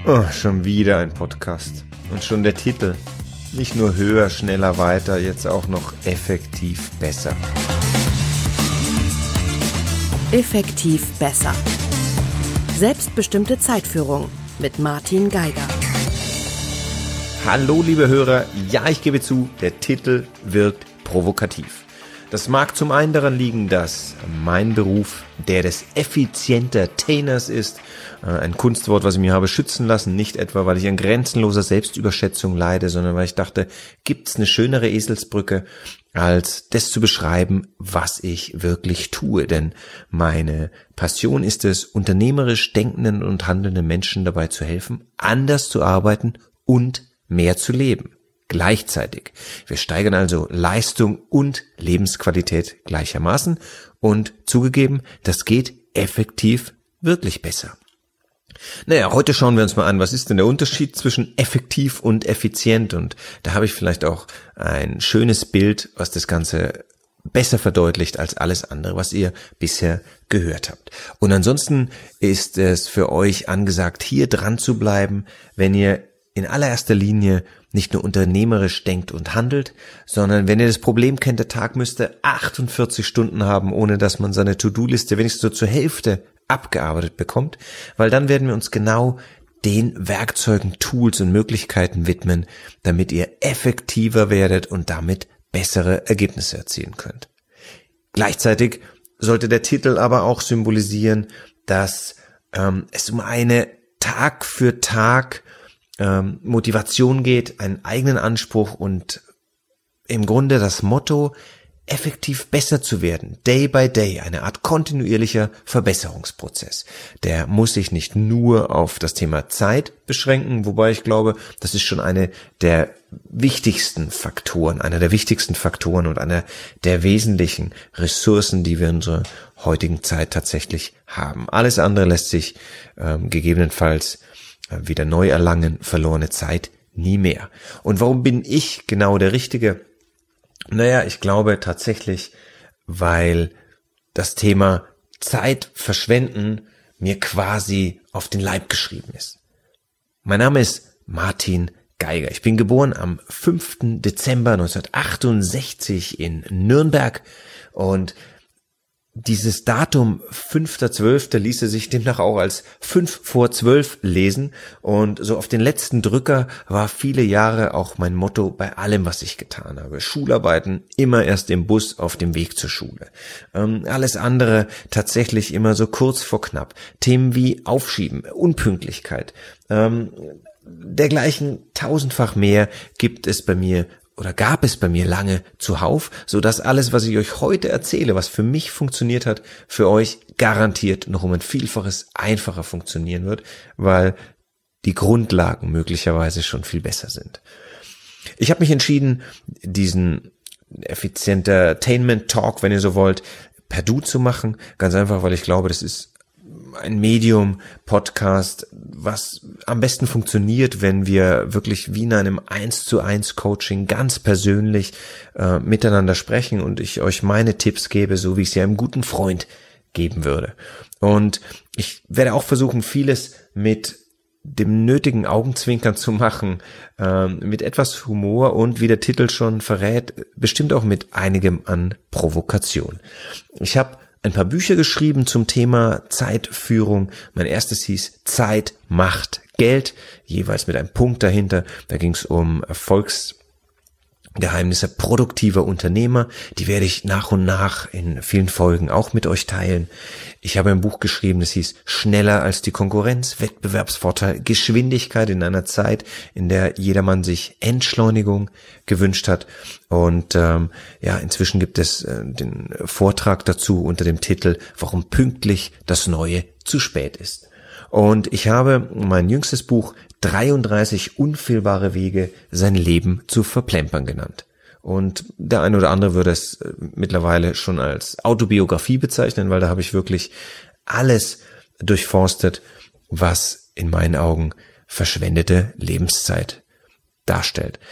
Oh, schon wieder ein Podcast. Und schon der Titel. Nicht nur höher, schneller, weiter, jetzt auch noch effektiv besser. Effektiv besser. Selbstbestimmte Zeitführung mit Martin Geiger. Hallo liebe Hörer, ja, ich gebe zu, der Titel wirkt provokativ. Das mag zum einen daran liegen, dass mein Beruf der des Effizientertainers ist, ein Kunstwort, was ich mir habe schützen lassen, nicht etwa, weil ich an grenzenloser Selbstüberschätzung leide, sondern weil ich dachte, gibt's eine schönere Eselsbrücke, als das zu beschreiben, was ich wirklich tue. Denn meine Passion ist es, unternehmerisch denkenden und handelnden Menschen dabei zu helfen, anders zu arbeiten und mehr zu leben. Gleichzeitig. Wir steigern also Leistung und Lebensqualität gleichermaßen und zugegeben, das geht effektiv wirklich besser. Naja, heute schauen wir uns mal an, was ist denn der Unterschied zwischen effektiv und effizient, und da habe ich vielleicht auch ein schönes Bild, was das Ganze besser verdeutlicht als alles andere, was ihr bisher gehört habt. Und ansonsten ist es für euch angesagt, hier dran zu bleiben, wenn ihr in allererster Linie nicht nur unternehmerisch denkt und handelt, sondern wenn ihr das Problem kennt, der Tag müsste 48 Stunden haben, ohne dass man seine To-Do-Liste wenigstens so zur Hälfte abgearbeitet bekommt, weil dann werden wir uns genau den Werkzeugen, Tools und Möglichkeiten widmen, damit ihr effektiver werdet und damit bessere Ergebnisse erzielen könnt. Gleichzeitig sollte der Titel aber auch symbolisieren, dass es um eine Tag für Tag Motivation geht, einen eigenen Anspruch und im Grunde das Motto, effektiv besser zu werden, day by day, eine Art kontinuierlicher Verbesserungsprozess. Der muss sich nicht nur auf das Thema Zeit beschränken, wobei ich glaube, das ist schon einer der wichtigsten Faktoren und einer der wesentlichen Ressourcen, die wir in unserer heutigen Zeit tatsächlich haben. Alles andere lässt sich gegebenenfalls wieder neu erlangen, verlorene Zeit nie mehr. Und warum bin ich genau der Richtige? Naja, ich glaube tatsächlich, weil das Thema Zeit verschwenden mir quasi auf den Leib geschrieben ist. Mein Name ist Martin Geiger. Ich bin geboren am 5. Dezember 1968 in Nürnberg, und dieses Datum 5.12. ließe sich demnach auch als 5 vor 12 lesen, und so auf den letzten Drücker war viele Jahre auch mein Motto bei allem, was ich getan habe. Schularbeiten immer erst im Bus auf dem Weg zur Schule. Alles andere tatsächlich immer so kurz vor knapp. Themen wie Aufschieben, Unpünktlichkeit, dergleichen tausendfach mehr gab es bei mir lange zuhauf, so dass alles, was ich euch heute erzähle, was für mich funktioniert hat, für euch garantiert noch um ein Vielfaches einfacher funktionieren wird, weil die Grundlagen möglicherweise schon viel besser sind. Ich habe mich entschieden, diesen Effizientertainment-Talk, wenn ihr so wollt, per Du zu machen, ganz einfach, weil ich glaube, das ist ein Medium, Podcast, was am besten funktioniert, wenn wir wirklich wie in einem 1:1 Coaching ganz persönlich miteinander sprechen und ich euch meine Tipps gebe, so wie ich sie einem guten Freund geben würde. Und ich werde auch versuchen, vieles mit dem nötigen Augenzwinkern zu machen, mit etwas Humor und, wie der Titel schon verrät, bestimmt auch mit einigem an Provokation. Ich habe ein paar Bücher geschrieben zum Thema Zeitführung. Mein erstes hieß Zeit macht Geld, jeweils mit einem Punkt dahinter. Da ging es um Erfolgsgeheimnisse produktiver Unternehmer. Die werde ich nach und nach in vielen Folgen auch mit euch teilen. Ich habe ein Buch geschrieben, das hieß Schneller als die Konkurrenz, Wettbewerbsvorteil, Geschwindigkeit in einer Zeit, in der jedermann sich Entschleunigung gewünscht hat. Und inzwischen gibt es den Vortrag dazu unter dem Titel Warum pünktlich das Neue zu spät ist. Und ich habe mein jüngstes Buch 33 unfehlbare Wege, sein Leben zu verplempern genannt. Und der eine oder andere würde es mittlerweile schon als Autobiografie bezeichnen, weil da habe ich wirklich alles durchforstet, was in meinen Augen verschwendete Lebenszeit darstellt.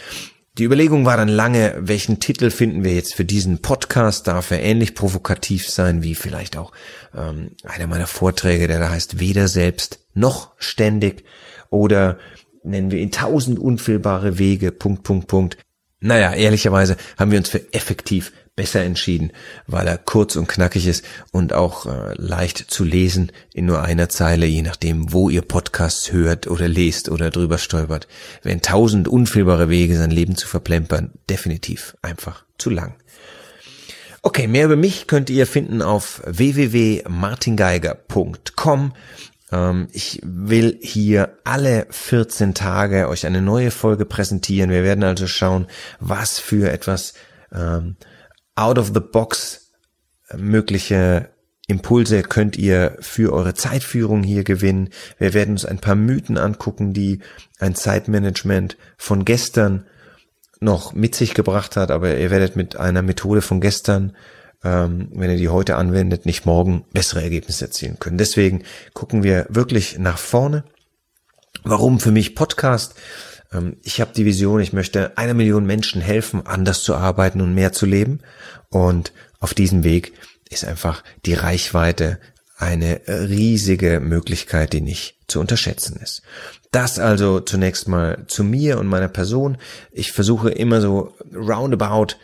Die Überlegung war dann lange, welchen Titel finden wir jetzt für diesen Podcast? Darf er ähnlich provokativ sein wie vielleicht auch einer meiner Vorträge, der da heißt Weder selbst noch ständig, oder nennen wir ihn 1000 unfehlbare Wege, ... Naja, ehrlicherweise haben wir uns für effektiv besser entschieden, weil er kurz und knackig ist und auch leicht zu lesen in nur einer Zeile, je nachdem, wo ihr Podcasts hört oder lest oder drüber stolpert. Wenn 1000 unfehlbare Wege, sein Leben zu verplempern, definitiv einfach zu lang. Okay, mehr über mich könnt ihr finden auf www.martingeiger.com. Ich will hier alle 14 Tage euch eine neue Folge präsentieren. Wir werden also schauen, was für etwas out of the box mögliche Impulse könnt ihr für eure Zeitführung hier gewinnen. Wir werden uns ein paar Mythen angucken, die ein Zeitmanagement von gestern noch mit sich gebracht hat, aber ihr werdet mit einer Methode von gestern, wenn ihr die heute anwendet, nicht morgen bessere Ergebnisse erzielen können. Deswegen gucken wir wirklich nach vorne. Warum für mich Podcast? Ich habe die Vision, ich möchte 1 Million Menschen helfen, anders zu arbeiten und mehr zu leben. Und auf diesem Weg ist einfach die Reichweite eine riesige Möglichkeit, die nicht zu unterschätzen ist. Das also zunächst mal zu mir und meiner Person. Ich versuche immer so roundabout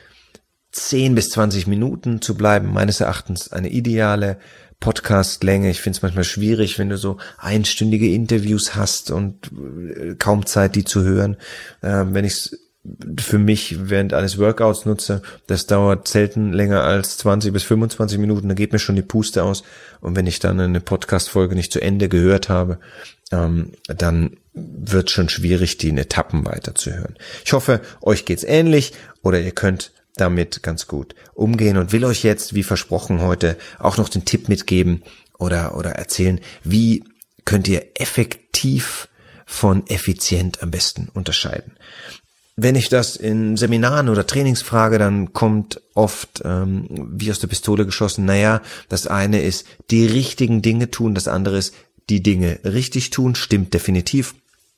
10 bis 20 Minuten zu bleiben. Meines Erachtens eine ideale Podcastlänge. Ich finde es manchmal schwierig, wenn du so einstündige Interviews hast und kaum Zeit, die zu hören. Wenn ich es für mich während eines Workouts nutze, das dauert selten länger als 20 bis 25 Minuten, da geht mir schon die Puste aus. Und wenn ich dann eine Podcast-Folge nicht zu Ende gehört habe, dann wird schon schwierig, die in Etappen weiterzuhören. Ich hoffe, euch geht's ähnlich oder ihr könnt damit ganz gut umgehen und will euch jetzt, wie versprochen, heute auch noch den Tipp mitgeben oder erzählen, wie könnt ihr effektiv von effizient am besten unterscheiden. Wenn ich das in Seminaren oder Trainings frage, dann kommt oft wie aus der Pistole geschossen, naja, das eine ist die richtigen Dinge tun, das andere ist die Dinge richtig tun, stimmt definitiv.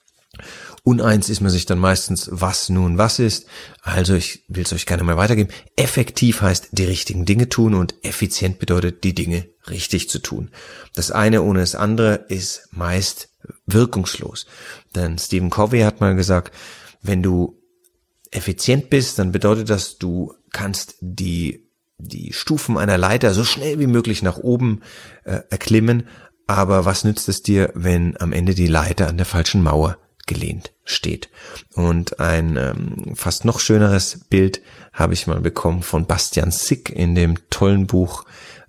Uneins ist man sich dann meistens, was nun was ist. Also ich will es euch gerne mal weitergeben. Effektiv heißt die richtigen Dinge tun und effizient bedeutet die Dinge richtig zu tun. Das eine ohne das andere ist meist wirkungslos. Denn Stephen Covey hat mal gesagt, wenn du effizient bist, dann bedeutet das, du kannst die Stufen einer Leiter so schnell wie möglich nach oben erklimmen. Aber was nützt es dir, wenn am Ende die Leiter an der falschen Mauer gelehnt steht? Und ein fast noch schöneres Bild habe ich mal bekommen von Bastian Sick in dem tollen Buch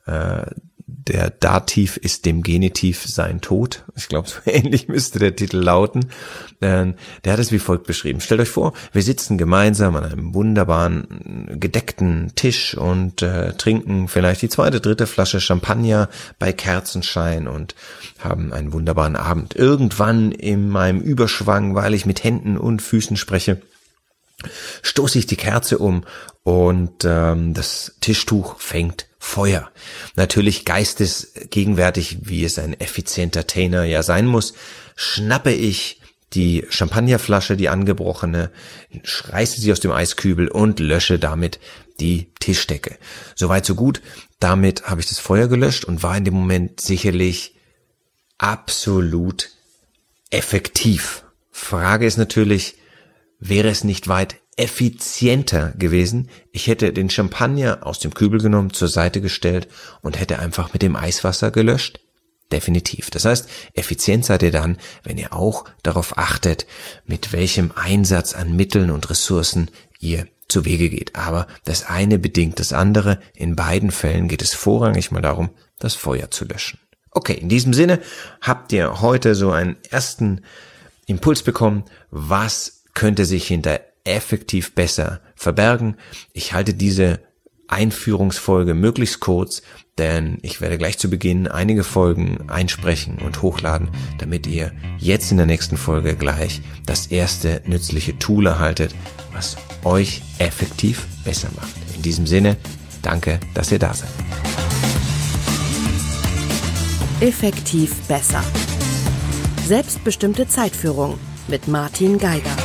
Der Dativ ist dem Genitiv sein Tod. Ich glaube, so ähnlich müsste der Titel lauten. Der hat es wie folgt beschrieben. Stellt euch vor, wir sitzen gemeinsam an einem wunderbaren gedeckten Tisch und trinken vielleicht die 2., 3. Flasche Champagner bei Kerzenschein und haben einen wunderbaren Abend. Irgendwann in meinem Überschwang, weil ich mit Händen und Füßen spreche, stoße ich die Kerze um und das Tischtuch fängt Feuer. Natürlich geistesgegenwärtig, wie es ein effizienter Tainer ja sein muss, schnappe ich die Champagnerflasche, die angebrochene, reiße sie aus dem Eiskübel und lösche damit die Tischdecke. Soweit so gut. Damit habe ich das Feuer gelöscht und war in dem Moment sicherlich absolut effektiv. Frage ist natürlich, wäre es nicht weit effizienter gewesen? Ich hätte den Champagner aus dem Kübel genommen, zur Seite gestellt und hätte einfach mit dem Eiswasser gelöscht? Definitiv. Das heißt, effizient seid ihr dann, wenn ihr auch darauf achtet, mit welchem Einsatz an Mitteln und Ressourcen ihr zu Wege geht. Aber das eine bedingt das andere. In beiden Fällen geht es vorrangig mal darum, das Feuer zu löschen. Okay, in diesem Sinne habt ihr heute so einen ersten Impuls bekommen, was könnte sich hinter effektiv besser verbergen. Ich halte diese Einführungsfolge möglichst kurz, denn ich werde gleich zu Beginn einige Folgen einsprechen und hochladen, damit ihr jetzt in der nächsten Folge gleich das erste nützliche Tool erhaltet, was euch effektiv besser macht. In diesem Sinne, danke, dass ihr da seid. Effektiv besser. Selbstbestimmte Zeitführung mit Martin Geiger.